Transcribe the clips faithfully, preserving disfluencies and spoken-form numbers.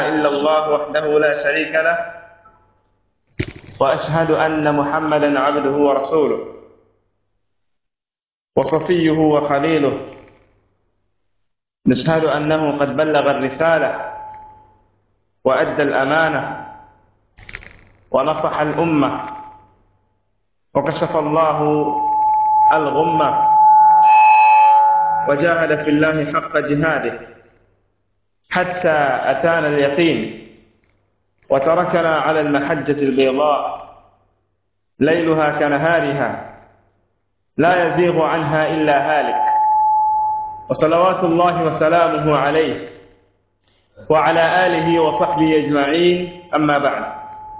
إلا الله وحده لا شريك له وأشهد أن محمدا عبده ورسوله وصفيه وخليله. نشهد أنه قد بلغ الرسالة وأدى الأمانة ونصح الأمة وكشف الله الغمة وجاهد في الله حق جهاده حتى أتانا اليقين وتركنا على المحجة البيضاء ليلها كنهارها لا يزيغ عنها إلا هالك، وصلوات الله وسلامه عليه وعلى آله وصحبه أجمعين. أما بعد،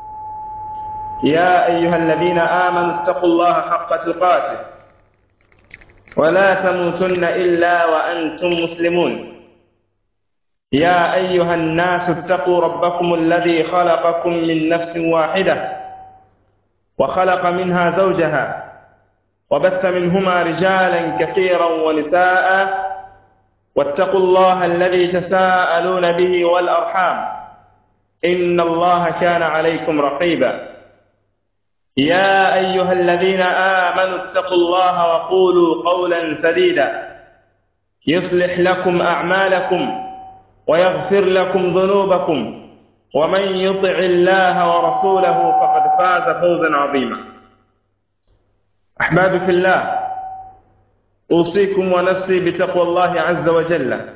يا أيها الذين آمنوا اتقوا الله حق تقاته ولا تموتن إلا وأنتم مسلمون. يا أيها الناس اتقوا ربكم الذي خلقكم من نفس واحدة وخلق منها زوجها وبث منهما رجالا كثيرا ونساء، واتقوا الله الذي تساءلون به والأرحام إن الله كان عليكم رقيبا. يا أيها الذين آمنوا اتقوا الله وقولوا قولا سديدا يصلح لكم أعمالكم ويغفر لكم ذنوبكم، ومن يطع الله ورسوله فقد فاز فوزا عظيما. أحبابي في الله، أوصيكم ونفسي بتقوى الله عز وجل،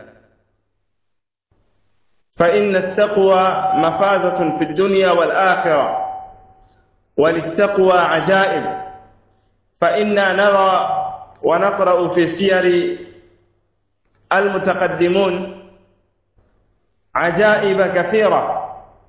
فإن التقوى مفازة في الدنيا والآخرة، وللتقوى عجائب، فإنا نرى ونقرأ في سير المتقدمون عجائب كثيرة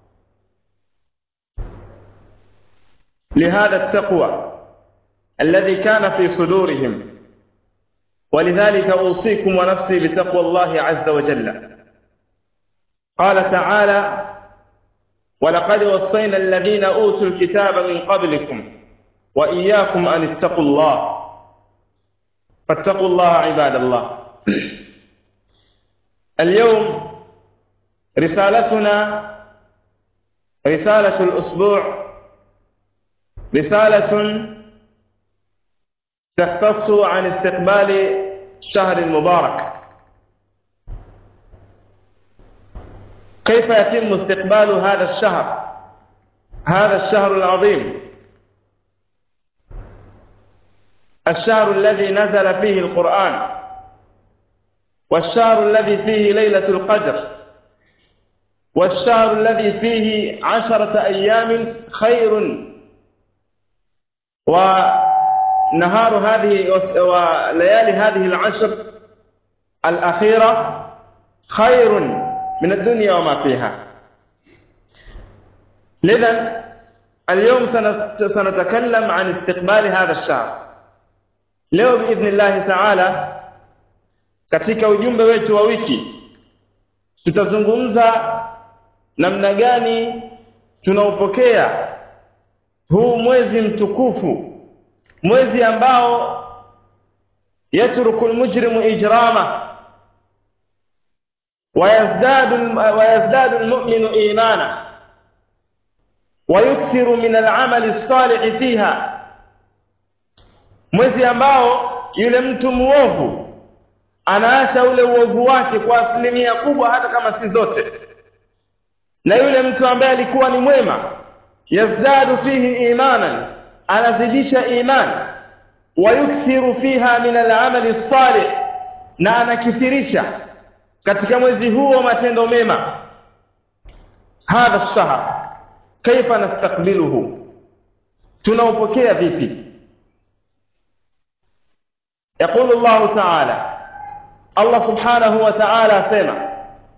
لهذا التقوى الذي كان في صدورهم، ولذلك أوصيكم ونفسي بتقوى الله عز وجل. قال تعالى: ولقد وصينا الذين أوتوا الكتاب من قبلكم وإياكم أن اتقوا الله. فاتقوا الله عباد الله. اليوم رسالتنا رسالة الأسبوع، رسالة تختص عن استقبال الشهر المبارك. كيف يتم استقبال هذا الشهر، هذا الشهر العظيم، الشهر الذي نزل فيه القرآن، والشهر الذي فيه ليلة القدر، والشهر الذي فيه عشرة أيام خير، ونهار هذه وليالي هذه العشر الأخيرة خير من الدنيا وما فيها. لذا اليوم سنتكلم عن استقبال هذا الشهر. leo باذن الله تعالى katika ujumbe wetu wa wiki tutazungumza namna gani tunaupokea huu mwezi mtukufu, mwezi ambao yatruku almujrimu ijrama ويزداد ويزداد المؤمن إيمانا ويكثر من العمل الصالح فيها. mwezi ambao yule mtu muovu anaacha ule uovu wake kwa asilimia kubwa, hata kama si zote, na yule mtu ambaye alikuwa ni mwema yazdadu fihi imanan, anazidisha imani, wayukthiru fiha min al-amali salih, na anakithirisha katika mwezi huo matendo mema. Hadha ash-shahr kaifa nastaqbiluhu, tunaupokea vipi? يقول الله تعالى، الله سبحانه وتعالى سمع: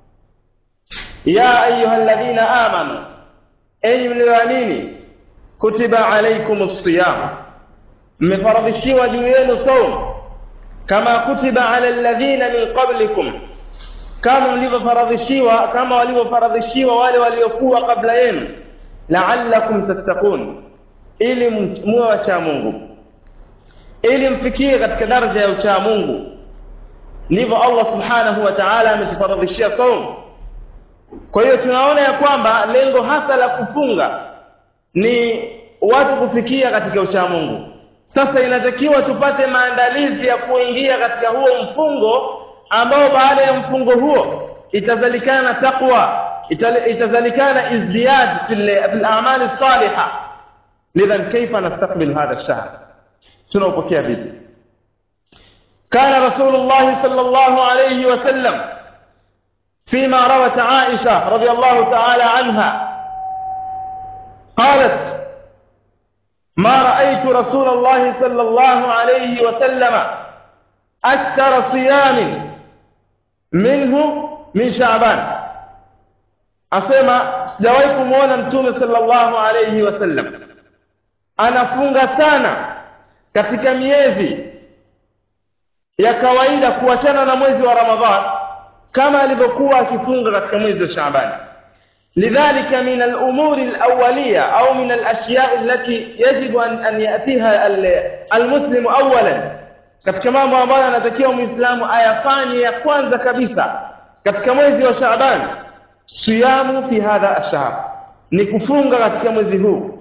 يا أيها الذين آمنوا أي مليانين كتب عليكم الصيام، مفرضشيوا جوين صوم كما كتب على الذين من قبلكم، كما مليفرضشيوا كما وليفرضشيوا wale waliokuwa kabla yenu, la'allakum tattaqun, ili muwe wacha Mungu, ili mfikie katika daraja ya ucha Mungu. Ndivyo Allah subhanahu wa ta'ala ametufaradhishia saum. Kwa hiyo tunaona ya kwamba lengo hasa la kufunga ni watu kufikia katika ucha Mungu. Sasa inatakiwa tupate maandalizi ya kuingia katika huo mfungo ambao baada ya mfungo huo itazalikana taqwa, itazalikana izdiyad fil a'mal as-salihah. Lidhan kaifa nastaqbil hadha ash-shahr? Tunaupokea vipi? Kana Rasulullah sallallahu alayhi wa sallam فيما روت عائشة رضي الله تعالى عنها قالت: ما رأيت رسول الله صلى الله عليه وسلم أكثر صيام منه من شعبان. أسمع sijawahi kumuona Mtume sallallahu alayhi wasallam anafunga sana katika miezi ya kawaida kuachana na mwezi wa Ramadhan kama alivyokuwa akifunga katika mwezi wa Shaaban. Lidhalika min al-umuri al-awwaliyya au min al-ashya' allati yajibu an an yatiha al-muslim awwalan, katika mambo ambayo anatakiwa muislamu ayafanye ya kwanza kabisa katika mwezi wa Shaaban, siyamu fi hadha ash-shahr, ni kufunga katika mwezi huu.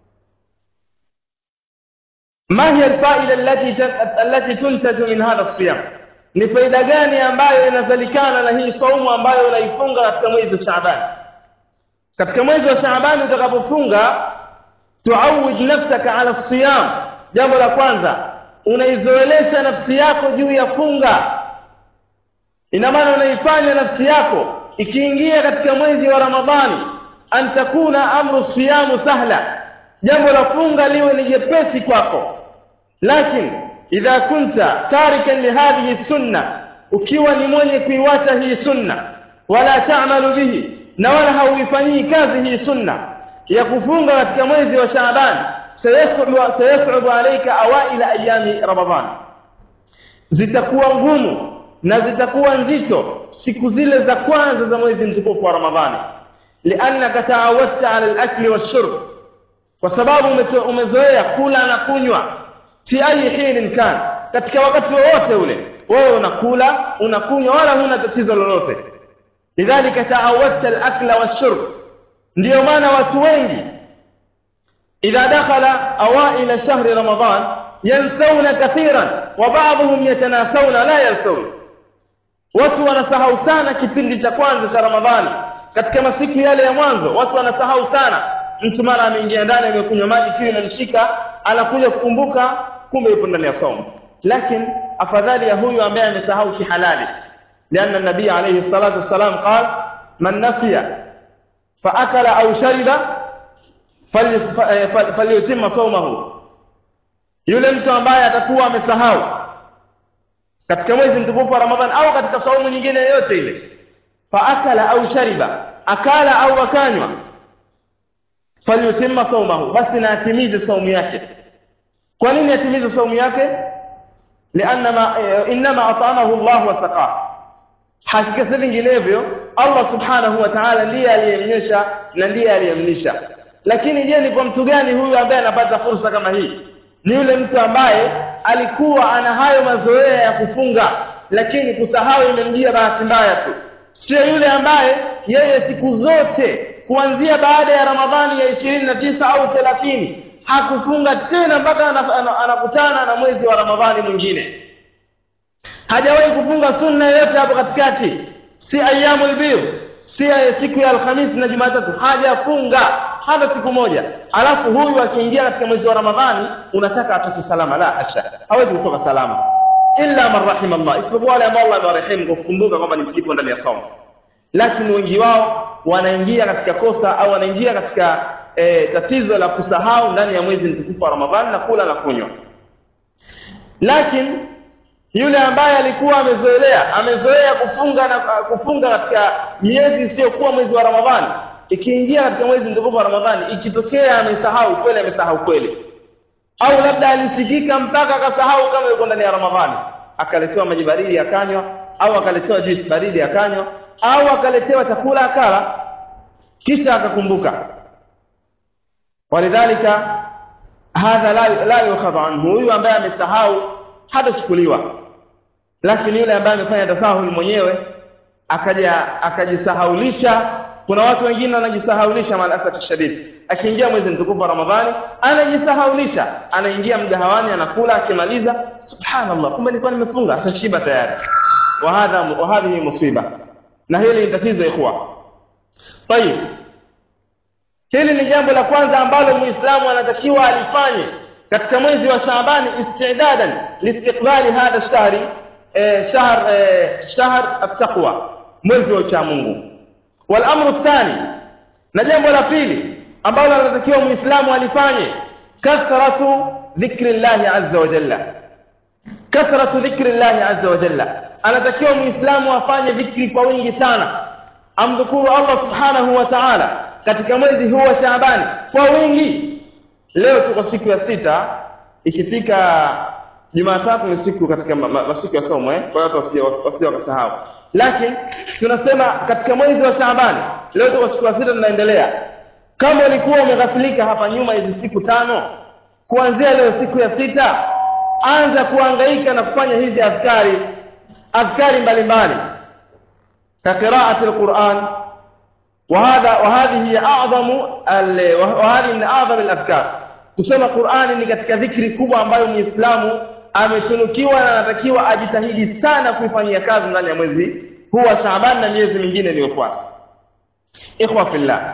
Ma hiya al-fa'ida allati allati tuntaju min hadha as-siyam? Ni faida gani ambayo inazalikana na hii saumu ambayo unaifunga katika mwezi wa Shaaban? Katika mwezi wa Shaaban utakapofunga, tuawid nafsaka ala siyam. Jambo la kwanza, unaizoelesha nafsi yako juu ya funga. Ina maana unaifanya nafsi yako ikiingia katika mwezi wa Ramadhani an takuna amru siyamu sahla, jambo la funga liwe ni jepesi kwako. Lakini idha kunta tarikan lihadhihi sunna, ukiwa ni mwenye kuiwacha hii sunna, wala ta'malu bihi, na wala hauifanyii kazi hii sunna ya kufunga katika mwezi wa Shaaban, sayas'ubu alayka awaila ayami Ramadhan, zitakuwa ngumu na zitakuwa nzito siku zile za kwanza za mwezi mtukufu wa Ramadhani. Liannaka ta'awadta ala al-akli wash-shurb, kwa sababu umezoea kula na kunywa fi ayi hin kan, katika wakati wowote ule wewe unakula unakunywa wala huna tatizo lolote. Lidhalika ta'awadta al-akla wash-shurb. Ndio maana watu wengi idha dakhala awaila shahri Ramadhan yansawna kathiran wa ba'dhum yatanasawna la yansawna. Watu wanasahau sana kipindi cha kwanza cha Ramadhani. Katika masiku yale ya mwanzo watu wanasahau sana. Mtu mara ameingia ndani amekunywa maji kiu inamshika, anakuja kukumbuka kumbe yupo ndani ya saumu. Lakini afadhali ya huyu ambaye amesahau kihalali. Lianna nabii alayhi salatu wassalam qala man nasiya fa akala au shariba falyutimma sawmahu. Yule mtu ambaye atakuwa amesahau katika mwezi mtukufu wa Ramadhani au katika saumu nyingine yoyote ile, fa akala au shariba, akala au akanywa, falyutimma sawmahu, basi na atimize saumu yake. Kwa nini atimize saumu yake? Lianna inma at'amahu Allah wa saqah, hakika si vinginevyo Allah subhanahu wa ta'ala ndiye aliyemnyesha na ndiye aliyemlisha. Lakini je, ni kwa mtu gani huyu ambaye anapata fursa kama hii? Ni yule mtu ambaye alikuwa ana hayo mazoea ya kufunga, lakini kusahau imemjia bahati mbaya tu. Sio yule ambaye yeye siku zote kuanzia baada ya Ramadhani ya ishirini na tisa au thelathini hakufunga tena mpaka anakutana na mwezi wa Ramadhani mwingine. Hajawahi kufunga sunna yote hapo katikati, si ayyamul bidh, si siku ya Alhamis na Jumatatu, hajafunga hata siku moja. Alafu huyu akiingia katika mwezi wa Ramadhani unataka atoke salama? La hasha, hawezi kutoka salama illa man rahimallah, isipokuwa wale ambao Allah amewarehemu kwa kukumbuka kwamba ni mkipo ndani ya saumu. Lakini wengi wao wanaingia katika kosa au wanaingia katika e, tatizo la kusahau ndani ya mwezi mtukufu wa Ramadhani na kula na kunywa. Lakini yule ambaye alikuwa amezoelea amezoea kufunga na kufunga katika miezi isiyokuwa mwezi wa Ramadhani, ikiingia katika mwezi mtukufu wa Ramadhani ikitokea amesahau kweli, amesahau kweli, au labda alisikika mpaka akasahau kama yuko ndani ya Ramadhani, akaletewa maji baridi akanywa, au akaletewa juice baridi akanywa, au akaletewa chakula akala, kisha akakumbuka. Walidhalika hadha la la yukhadhu anhu, huyu ambaye amesahau hatachukuliwa. Lakini yule ambaye amefanya tasahul mwenyewe akaja akajisahaulisha. Kuna watu wengine wanajisahaulisha malaika shadid, akiingia mwezi mtukufu wa Ramadhani anajisahaulisha, anaingia mgahawani anakula, akimaliza subhanallah, kumbe nilikuwa nimefunga, atashiba tayari. wa hadha wa hadhihi musiba, na hili ni tatizo ikhwa. Tayeb, hili ni jambo la kwanza ambalo muislamu anatakiwa alifanye katika mwezi wa Shaabani, istidadan liistiqbali hadha shahri shahr shahr at-taqwa, mwezi wa ucha Mungu. wal amru thani, na jambo la pili ambalo anatakiwa muislamu alifanye, kathratu dhikrillah azza wa jalla. kathratu dhikrillah azza wa jalla, anatakiwa muislamu afanye dhikri kwa wingi sana, amdhukuru Allah subhanahu wa ta'ala katika mwezi huu wa Shaabani kwa wingi. Leo tuko siku ya sita, ikifika Jumatatu ni siku katika masiku ya somo eh, kwa watu wasije wakasahau. Lakini tunasema katika mwezi wa Shaabani, leo tuko siku ya sita tunaendelea. Kama ulikuwa umeghafilika hapa nyuma hizi siku tano, kuanzia leo siku ya sita anza kuhangaika na kufanya hizi azkari, azkari mbalimbali ka qira'ati al-Qur'an. وهذا وهذه هي اعظم وهذه من اعظم الاذكار. kusoma Qur'ani ni katika dhikri kubwa ambayo muislamu ametunukiwa na anatakiwa ajitahidi sana kuifanyia kazi ndani ya mwezi huu wa Shaaban na miezi mingine iliyofuata. Ikhwa fillah,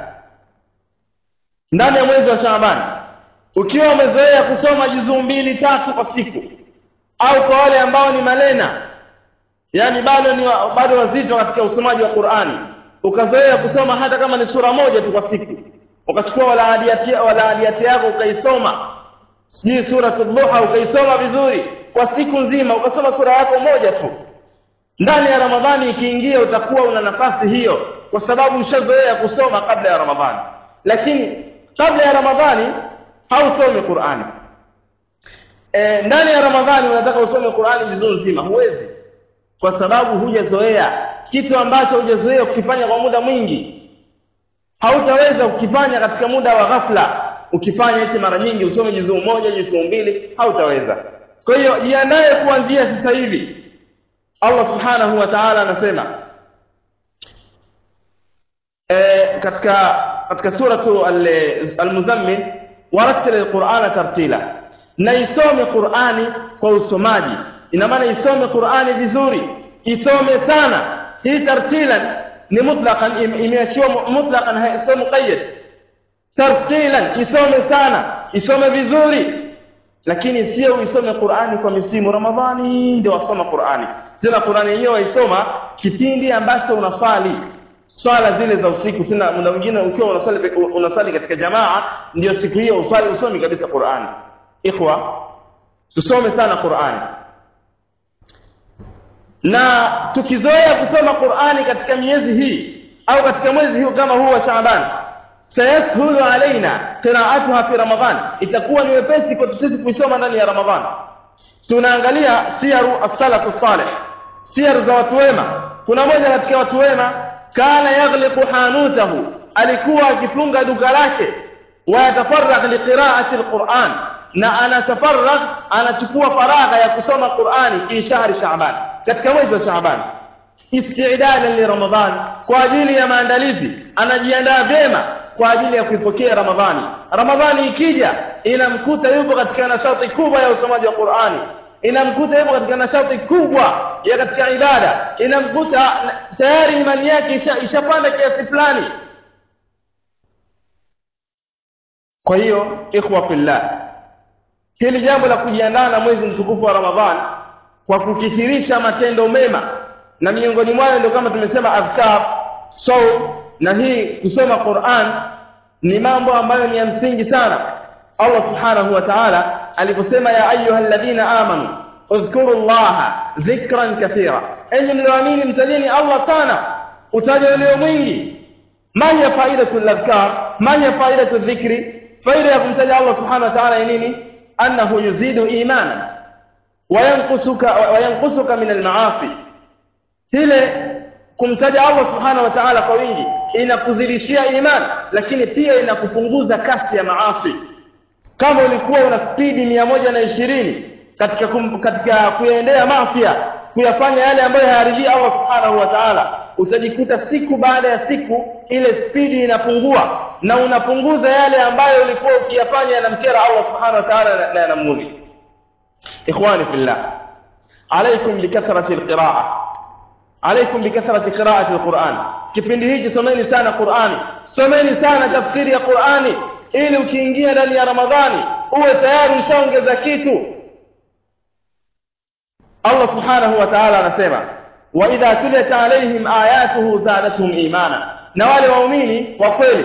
ndani ya mwezi wa Shaaban ukiwa umezoea kusoma juzuu mbili tatu kwa siku, au kwa wale ambao ni malena, yani bado ni wa, bado wazito katika usomaji wa Qur'ani, ukazoea kusoma hata kama ni sura moja tu kwa siku, ukachukua wala adiyati wala adiyati yako ukaisoma, sijui suratul Duha ukaisoma vizuri kwa siku nzima, ukasoma sura yako moja tu, ndani ya Ramadhani ikiingia utakuwa una nafasi hiyo, kwa sababu ushazoea kusoma kabla ya Ramadhani. Lakini kabla ya Ramadhani hausomi Qur'ani, e, ndani ya Ramadhani unataka usome Qur'ani juzuu nzima, huwezi, kwa sababu hujazoea kitu ambacho hujazoea kukifanya kwa muda mwingi. Hautaweza kukifanya katika muda wa ghafla. Ukifanya hichi mara nyingi, usome juzuu moja, juzuu mbili, hautaweza. Kwa hiyo jiandae kuanzia sasa hivi. Allah subhanahu wa ta'ala anasema eh, katika katika suratu al-Muzammil, warattil al-Qur'ana tartila, na isome Qur'ani kwa usomaji. Ina maana isome Qur'ani vizuri, isome sana. Hii tartilan ni mutlaqan, imeachiwa mutlaqan, sio muqayyad. Tartilan, isome sana, isome vizuri, lakini sio uisome Qur'ani kwa misimu. Ramadhani ndio wasoma Qur'ani, tena Qur'ani yenyewe isoma kipindi ambacho unasali swala zile za usiku. Sina muda mwingine ukiwa unasali unasali katika jamaa, ndio siku hiyo usali usomi kabisa Qur'ani. Ikhwa, tusome sana Qur'ani, na tukizoea kusoma Qur'ani katika miezi hii au katika mwezi huu kama huu wa Shaaban, sayasahulu alaina qira'atuha fi Ramadhan, itakuwa ni wepesi kwa sisi kuisoma ndani ya Ramadhan. Tunaangalia siyaru as-salaf as-salih, siyar za watu wema. Kuna mmoja katika watu wema, kana yaghliqu hanutahu, alikuwa akifunga duka lake, wa yatafarragh liqira'ati al-Qur'an, na anatafarragh, anachukua faragha ya kusoma Qur'ani fi shahri Shaaban, katika mwezi wa Shaaban, isti'dadan li Ramadhan, kwa ajili ya maandalizi. Anajiandaa vyema kwa ajili ya kuipokea Ramadhani. Ramadhani ikija, inamkuta yupo katika nashati kubwa ya usomaji wa Qur'ani, inamkuta yupo katika nashati kubwa ya katika ibada, inamkuta tayari imani yake ishapanda kiasi fulani. Kwa hiyo ikhwa fillah, hili jambo la kujiandaa na mwezi mtukufu wa Ramadhani kwa kukithirisha matendo mema, na miongoni mwao ndio kama tumesema azkar, saum, na hii kusoma Qur'an ni mambo ambayo ni ya msingi sana. Allah subhanahu wa ta'ala aliposema, ya ayyuhalladhina amanu udhkurullaha dhikran kathira, enyi mlioamini mtajeni Allah sana utaja ulio mwingi. Ma hiya faidatul adhkar, ma hiya faidatul dhikri? Faida ya kumtaja Allah subhanahu wa ta'ala ni nini? Annahu yuzidu imanan wa yanqusuka wa yanqusuka min al-ma'asi. Hile kumtaja Allah subhanahu wa ta'ala kwa wingi inakuzidishia iman, lakini pia inakupunguza kasi ya maasi. Kama ulikuwa una spidi mia moja na ishirini katika kum, katika kuendea maasi, kuyafanya yale ambayo hayaridhii Allah subhanahu wa ta'ala, utajikuta siku baada ya siku ile spidi inapungua na unapunguza yale ambayo ulikuwa ukiyafanya yanamkera Allah subhanahu wa ta'ala na yanamuudhi. Ikhwani fillah, alaykum bikathrati alqira'a, alaykum bikathrati qira'ati alquran. Kipindi hiki someni sana Qur'ani, someni sana tafsiri ya Qur'ani, ili ukiingia ndani ya Ramadhani uwe tayari ushaongeza kitu. Allah subhanahu wa ta'ala anasema, wa idha tuliyat alayhim ayatuhu zadatuhum imana. Na wale waumini wa kweli,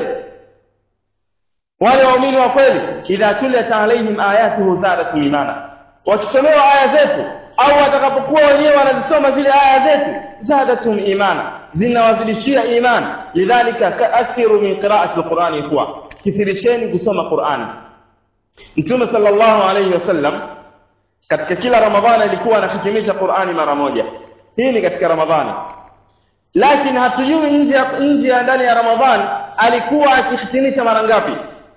wale waumini wa kweli, idha tuliyat alayhim ayatuhu zadatuhum imana, wakisomewa aya zetu au watakapokuwa wenyewe wanazisoma zile aya zetu, zadatuhum imana, zinawazidishia imani. Lidhalika akthiru min qira'ati alqur'ani huwa, kithirisheni kusoma Qur'ani. Mtume sallallahu alayhi wasallam katika kila Ramadhani alikuwa anahitimisha Qur'ani mara moja. Hii ni katika Ramadhani. Lakini hatujui nje nje ndani ya Ramadhani alikuwa akihitimisha mara ngapi.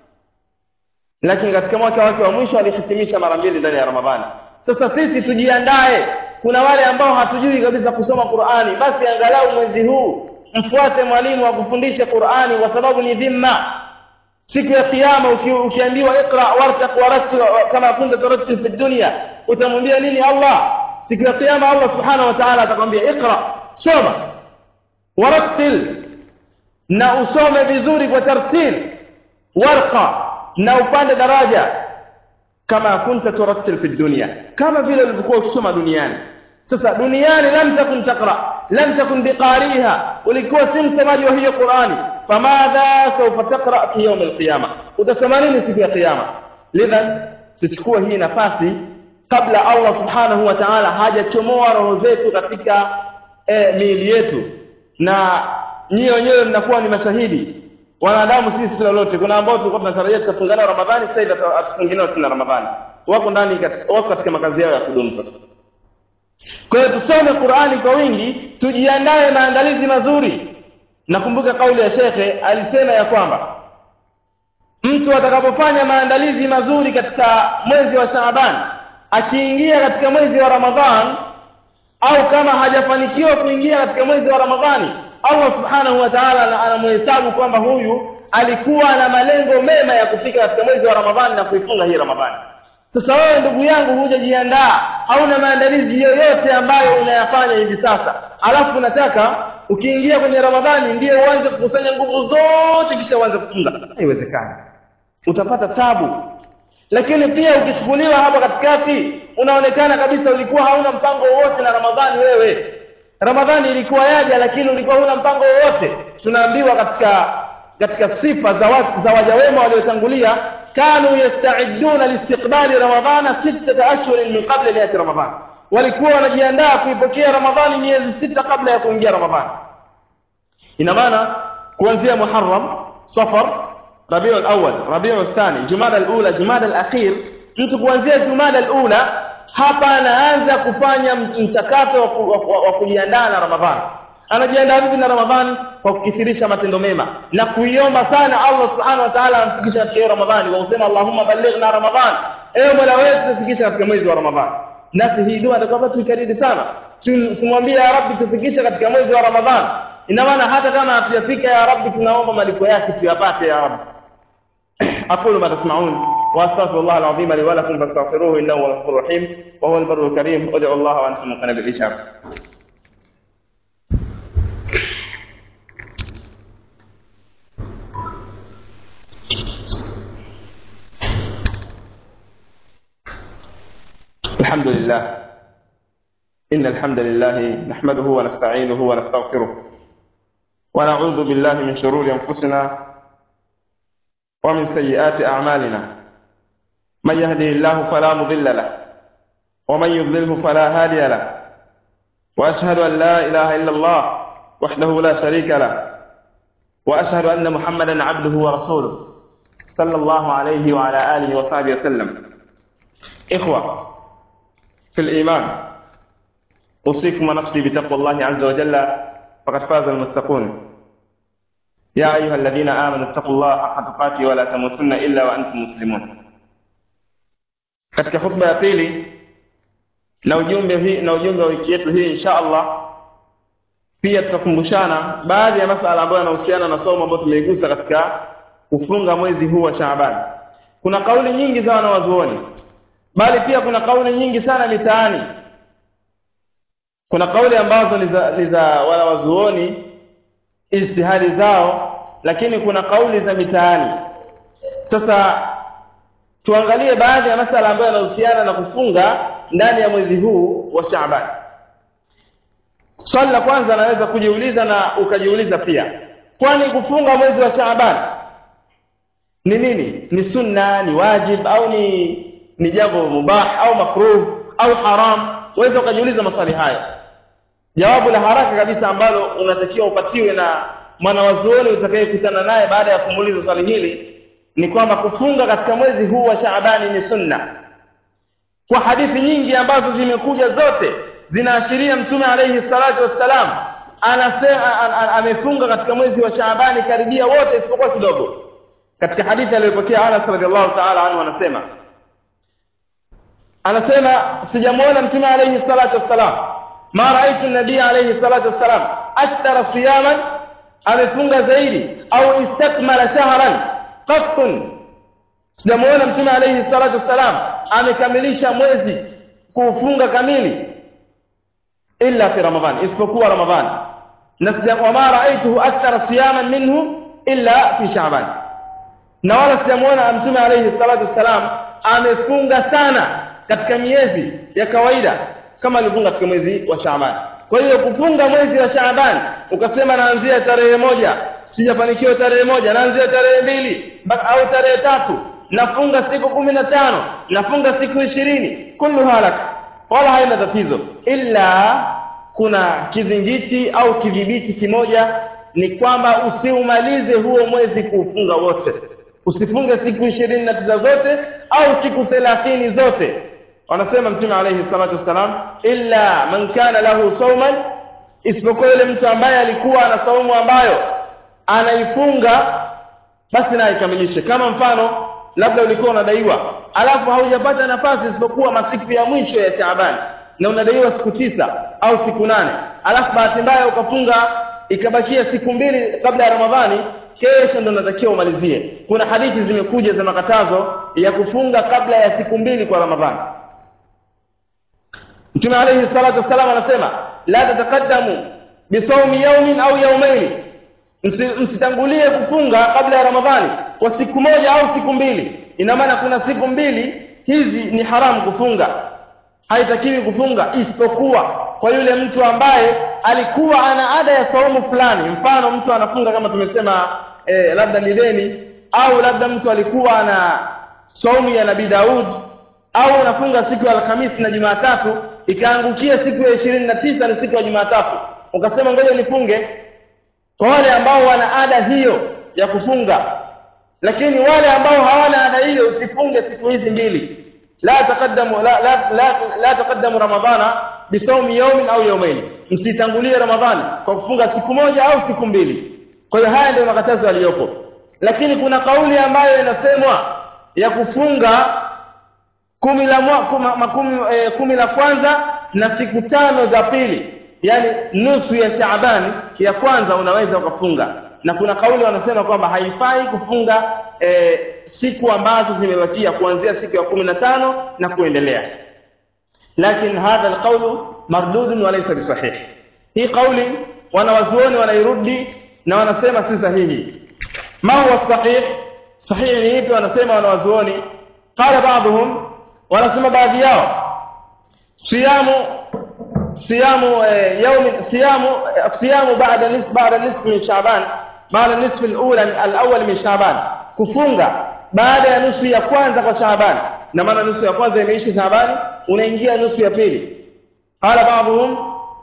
Lakini katika mwaka wake wa mwisho alihitimisha mara mbili ndani ya Ramadhani. Sasa sisi tujiandae. Kuna wale ambao hatujui kabisa kusoma Qur'ani, basi angalau mwezi huu mfuate mwalimu wa kufundisha Qur'ani, kwa sababu ni dhimma. Siku ya kiyama ukiambiwa iqra wartaq warattil kama kunta turattil fi dunya, utamwambia nini Allah? Siku ya kiyama Allah subhanahu wa ta'ala atakwambia iqra, soma, warattil, na usome vizuri kwa tartil, warqa, na upande daraja kama kunta turattil fi dunya, kama vile ulivyokuwa ukisoma duniani. Sasa duniani lam takun taqra, lam takun biqariha, ulikuwa si msomaji wa hiyo Qur'ani. Famadha sawfa taqra fi yawm al-qiyamah, utasoma nini siku ya kiyama? Lidhan tuchukue hii nafasi kabla Allah subhanahu wa ta'ala hajachomoa roho zetu katika eh, miili yetu. Na nyinyi wenyewe mnakuwa ni mashahidi, wanadamu sisi si lolote. Kuna ambao tulikuwa tunatarajia tutafungana Ramadhani, sasa hivi atufungina tuna Ramadhani, wako ndani wako katika makazi yao ya kudumu. Sasa kwa hiyo tusome Qur'ani kwa wingi, tujiandae maandalizi mazuri. Nakumbuka kauli ya shekhe alisema ya kwamba mtu atakapofanya maandalizi mazuri katika mwezi wa Shaaban, akiingia katika mwezi wa Ramadhan, au kama hajafanikiwa kuingia katika mwezi wa Ramadhani, Allah subhanahu wa ta'ala anamhesabu kwamba huyu alikuwa na malengo mema ya kufika katika mwezi wa Ramadhani na kuifunga hii Ramadhani. Sasa wewe ndugu yangu hujajiandaa, hauna maandalizi yoyote ambayo unayafanya hivi sasa, alafu unataka ukiingia kwenye Ramadhani ndio uanze kukusanya nguvu zote kisha uanze kufunga. Haiwezekani, utapata tabu. Lakini pia ukichukuliwa hapa katikati, unaonekana kabisa ulikuwa hauna mpango wowote na Ramadhani. Wewe Ramadhani ilikuwa yaja, lakini ulikuwa huna mpango wowote. Tunaambiwa katika katika sifa za watu za waja wema waliotangulia, kanu yasta'iduna liistiqbali ramadhana sita ashhur min qabla yati Ramadhan, walikuwa wanajiandaa kuipokea Ramadhani miezi sita kabla ya kuingia Ramadhani. Ina maana kuanzia Muharram, Safar, Rabiul Awwal, Rabiul Thani, Jumada al-Ula, Jumada al-Akhir, mtu kuanzia Jumada al-Ula hapa anaanza kufanya mchakato wa kujiandaa na Ramadhani. Anajiandaa vipi na Ramadhani? Kwa kukithirisha matendo mema na kuiomba sana Allah subhanahu wa ta'ala amfikishe katika Ramadhani, wa kusema Allahumma ballighna Ramadhan, ewe Mola wetu tufikishe katika mwezi wa Ramadhani. Nasi hii dua atakuwa tuikariri sana, tumwambie ya Rabbi tufikishe katika mwezi wa Ramadhani. Ina maana hata kama hatujafika, ya Rabbi tunaomba malipo yake tuyapate ya Rabbi. أقول ما تسمعون وأستغفر الله العظيم لي ولكم فاستغفروه إنه هو الغفور الرحيم وهو البر الكريم. ادعوا الله وأنتم موقنون بالإجابة. الحمد لله، إن الحمد لله نحمده ونستعينه ونستغفره ونعوذ بالله من شرور أنفسنا ومن سيئات أعمالنا، من يهده الله فلا مضل له ومن يضلله فلا هادي له، وأشهد أن لا إله إلا الله وحده لا شريك له، وأشهد أن محمدا عبده ورسوله صلى الله عليه وعلى آله وصحبه وسلم. إخوة في الإيمان، أوصيكم ونفسي بتقوى الله عز وجل، فقد فاز المتقون. يا أيها الذين آمنوا اتقوا الله حق تقاته ولا تموتن إلا وأنتم مسلمون. Katika khutba ya pili na ujumbe hii na ujumbe wa wiki yetu hii insha Allah pia tutakumbushana baadhi ya masuala ambayo yanahusiana na somo ambalo tumeigusa katika kufunga mwezi huu wa Shaaban. Kuna kauli nyingi za wanawazuoni, bali pia kuna kauli nyingi sana mitaani. Kuna kauli ambazo ni za wanawazuoni ijtihadi zao, lakini kuna kauli za mitaani. Sasa tuangalie baadhi ya masuala ambayo yanahusiana na kufunga ndani ya mwezi huu wa Shaaban. Swali la kwanza naweza kujiuliza na ukajiuliza pia, kwani kufunga mwezi wa Shaaban ni nini? Ni sunna, ni wajib, au ni ni jambo mubah au makruh au haram? Waweza ukajiuliza maswali haya. Jawabu la haraka kabisa ambalo unatakiwa upatiwe na mwanawazuoni utakayekutana naye baada ya kumuuliza swali hili ni kwamba kufunga katika mwezi huu wa Shaaban ni sunna. Kwa hadithi nyingi ambazo zimekuja zote zinaashiria Mtume alayhi salatu wassalam anasema amefunga katika mwezi wa Shaaban karibia wote isipokuwa kidogo. Katika hadithi aliyopokea Anas radhiallahu ta'ala anhu anasema anasema sijamuona Mtume alayhi salatu wassalam, ma raaitu an-nabiy alayhi salatu wassalam akthara siyaman, amefunga zaidi au istakmala shahran qattun. Sijamuona Mtume alayhi salatu wassalam amekamilisha mwezi kufunga kamili illa fi Ramadhan, isipokuwa Ramadhan. Na wama raaituhu akthara siyaman minhu illa fi Sha'ban, na wala sijamuona Mtume alayhi salatu wassalam amefunga sana katika miezi ya kawaida kama alivyofunga katika mwezi wa Shaaban. Kwa hiyo kufunga mwezi wa Shaaban ukasema naanzia tarehe moja, sijafanikiwa tarehe moja, naanzia tarehe mbili au tarehe tatu, nafunga siku kumi na tano, nafunga siku ishirini, kullu halak, wala haina tatizo, ila kuna kizingiti au kidhibiti kimoja, ni kwamba usiumalize huo mwezi kuufunga wote. Usifunge siku ishirini na tisa zote au siku thelathini zote. Wanasema Mtume alayhi salatu wasalam, illa man kana lahu sawman, isipokuwa yule mtu ambaye alikuwa ana saumu ambayo anaifunga, basi na ikamilishe. Kama mfano labda ulikuwa unadaiwa alafu haujapata nafasi isipokuwa masiku ya mwisho ya Shaaban na unadaiwa siku tisa au siku nane, alafu bahati mbaya ukafunga ikabakia siku mbili kabla ya Ramadhani, kesho ndo unatakiwa umalizie. Kuna hadithi zimekuja za makatazo ya kufunga kabla ya siku mbili kwa Ramadhani. Mtume alayhi salatu wasallam anasema la tatakaddamu bisawmi yawmin au yawmayn, msitangulie kufunga kabla ya Ramadhani kwa siku moja au siku mbili. Ina maana kuna siku mbili hizi ni haramu kufunga, haitakiwi kufunga isipokuwa kwa yule mtu ambaye alikuwa ana ada ya saumu fulani. Mfano mtu anafunga kama tumesema eh, labda ni deni, au labda mtu alikuwa ana saumu ya Nabii Daud, au unafunga siku ya Alhamisi na Jumatatu, ikaangukia siku ya ishirini na tisa ni siku ya Jumatatu, ukasema ngoja nifunge. Kwa wale ambao wana ada hiyo ya kufunga, lakini wale ambao hawana ada hiyo usifunge siku hizi mbili. La taqaddamu la la la, la taqaddamu Ramadhana bisawmi yawmin au yawmayn, msitangulie Ramadhani kwa kufunga siku moja au siku mbili. Kwa hiyo haya ndio makatazo yaliyopo. Lakini kuna kauli ambayo inasemwa ya kufunga kumi la makumi eh, kumi la kwanza na siku tano za pili, yani nusu ya Shaaban ya kwanza unaweza ukafunga. Na kuna kauli wanasema kwamba haifai kufunga eh, siku ambazo zimebakia kuanzia siku ya kumi na tano na kuendelea. Lakini hadha alqawlu mardudun wa laysa bisahih. Hii kauli wanawazuoni wanairudi na wanasema si sahihi. Ma huwa sahih? Sahihi ni ipi? Wanasema wanawazuoni, qala ba'dhum, wanasema baadhi yao, siyamu siyamu يوم siyamu siyamu ba'da nisf ba'da nisf min Shaaban, ba'da nisf al-ula al-awwal min Shaaban, kufunga baada ya nusu ya kwanza kwa Shaaban. Na maana nusu ya kwanza imeisha Shaaban, unaingia nusu ya pili. Qala ba'dhum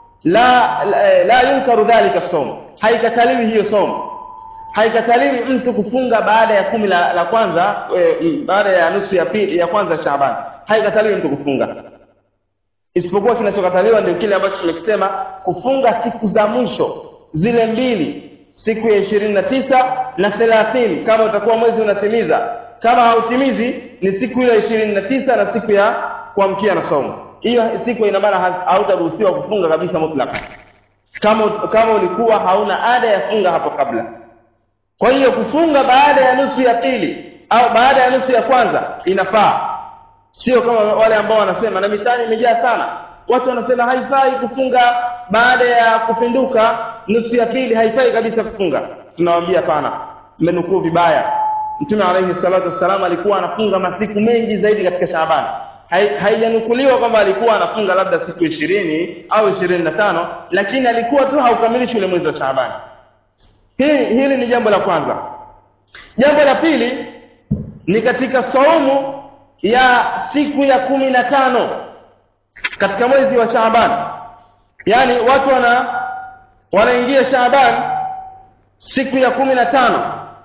la la yunkaru dhalika as-sawm, haikataliwi hiyo somo, haikataliwi mtu kufunga baada ya kumi la, la kwanza e, baada ya nusu ya pili ya kwanza Shaaban, haikataliwi mtu kufunga. Isipokuwa kinachokataliwa ndio kile ambacho tumekisema, kufunga siku za mwisho zile mbili, siku ya ishirini na tisa na thelathini, kama utakuwa mwezi unatimiza. Kama hautimizi ni siku ya ishirini na tisa na siku ya kuamkia na somo. Hiyo siku ina maana hautaruhusiwa kufunga kabisa mutlaka. kama kama ulikuwa hauna ada ya funga hapo kabla. Kwa hiyo kufunga baada ya nusu ya pili au baada ya nusu ya kwanza inafaa. Sio kama wale ambao wanasema, na mitani imejaa sana watu wanasema haifai kufunga baada ya kupinduka nusu ya pili, haifai kabisa kufunga. Tunawaambia pana, mmenukuu vibaya. Mtume alayhi salatu wassalam alikuwa anafunga masiku mengi zaidi katika Shaaban. Haijanukuliwa kwamba alikuwa anafunga labda siku ishirini au ishirini na tano, lakini alikuwa tu haukamilishi ule mwezi wa Shaaban. Hili, hili ni jambo la kwanza. Jambo la pili ni katika saumu ya siku ya kumi na tano katika mwezi wa Shaaban. Yani watu wana wanaingia Shaaban siku ya kumi na tano.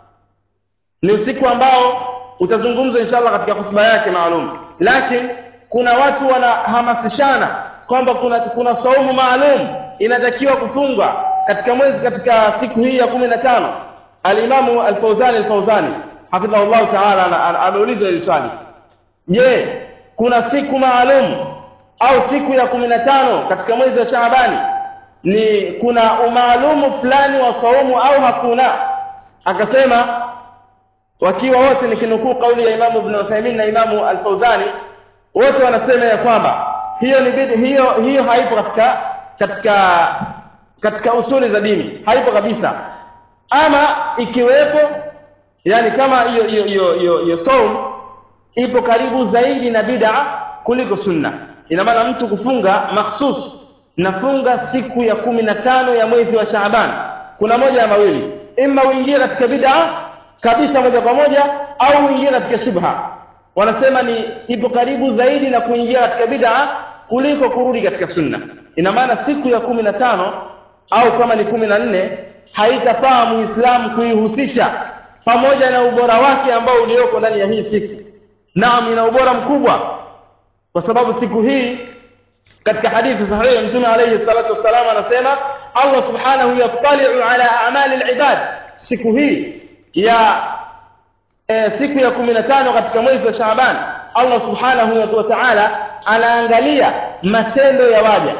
Ni usiku ambao utazungumzwa inshallah katika hotuba yake maalum. Lakini kuna watu wanahamasishana kwamba kuna kuna saumu maalum inatakiwa kufunga katika mwezi katika siku hii ya kumi na tano. Al-Imamu Al-Fawzani Al-Fawzani hafidhahullah ta'ala ameuliza hili swali. Je, kuna siku maalum au siku ya kumi na tano katika mwezi wa Shaabani ni kuna umaalumu fulani wa saumu au hakuna? Akasema, wakiwa wote nikinukuu kauli ya Imamu Ibn Uthaymeen na Imamu Al-Fawzani, wote wanasema ya kwamba hiyo ni bid'a, hiyo hiyo haipo katika katika katika usuli za dini, haipo kabisa. Ama ikiwepo, yani kama hiyo hiyo hiyo hiyo saum ipo karibu zaidi na bid'a kuliko sunna. Ina maana mtu kufunga mahsus, nafunga siku ya kumi na tano ya mwezi wa Shaaban, kuna moja ya mawili, imma uingie katika bid'a kabisa moja kwa moja au uingie katika shubha. Wanasema ni ipo karibu zaidi na kuingia katika bid'a kuliko kurudi katika sunna. Ina maana siku ya kumi na tano au kama ni kumi na nne haitafaa muislamu kuihusisha pamoja na ubora wake ambao ulioko ndani ya hii siku. Naam, ina ubora mkubwa kwa sababu siku hii katika hadithi sahihi Mtume alayhi salatu wasallam anasema Allah subhanahu yattali'u ala a'mali al-ibad. Siku hii ya e, siku ya kumi na tano katika mwezi wa Shaaban, Allah subhanahu wa ta'ala anaangalia matendo ya waja.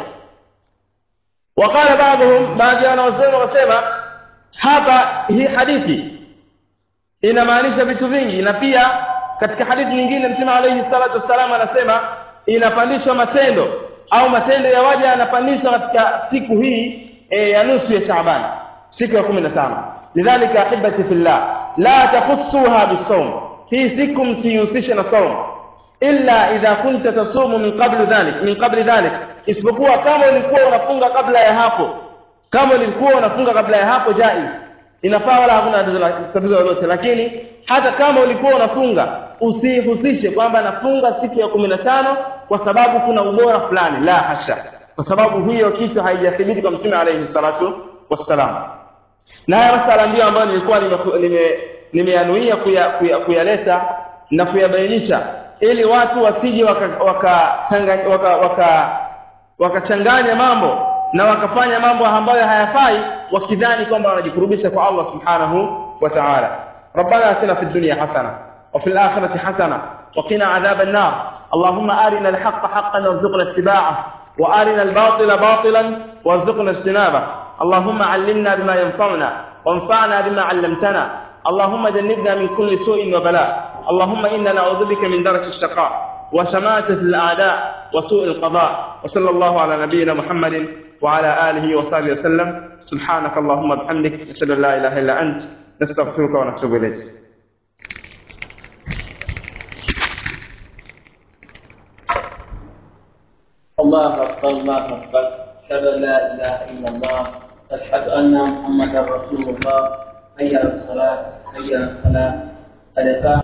Wakala baadhum, baadhi wanaosema wasema hapa hii hadithi inamaanisha vitu vingi, na pia katika hadithi nyingine Mtume alayhi salatu wasallam anasema inapandishwa matendo au matendo ya waja yanapandishwa katika siku hii e, ya nusu ya Shaaban, siku ya kumi na tano. Lidhalika ahibati fillah, la takhussuha bisawm, hii siku msihusishe na saum illa idha kunta tasumu min qabl dhalik min qabl dhalik, isipokuwa kama ulikuwa unafunga kabla ya hapo. Kama ulikuwa unafunga kabla ya hapo jaiz, inafaa, wala hakuna tatizo lolote. Lakini hata kama ulikuwa unafunga, usihusishe kwamba nafunga siku ya kumi na tano kwa sababu kuna ubora fulani, la hasha, kwa sababu hiyo kitu haijathibiti kwa Mtume alayhi salatu wassalam. Na haya masala ndio ambayo nilikuwa nimeanuia kuyaleta na kuyabainisha ili watu wasije wakachanganya waka waka wakachanganya waka mambo na wakafanya mambo ambayo hayafai, wakidhani kwamba wanajikurubisha kwa Allah subhanahu wa ta'ala. ربنا آتنا في الدنيا حسنة وفي الآخرة حسنة وقنا عذاب النار. اللهم أرنا الحق حقا وارزقنا اتباعه، وأرنا الباطل باطلا وارزقنا اجتنابه. اللهم علمنا بما ينفعنا وانفعنا بما علمتنا. اللهم جنبنا من كل سوء وبلاء. اللهم إنا نعوذ بك من درك الشقاء وشماتة الأعداء وسوء القضاء. وصلى الله على نبينا محمد وعلى آله وصحبه وسلم. سبحانك اللهم بحمدك، أشهد أن لا إله إلا أنت، نستغفرك ونتوب إليك. الله أكبر، الله أكبر، أشهد أن لا إله إلا الله، أشهد أن محمدا رسول الله. حي على الصلاة، حي على الفلاح.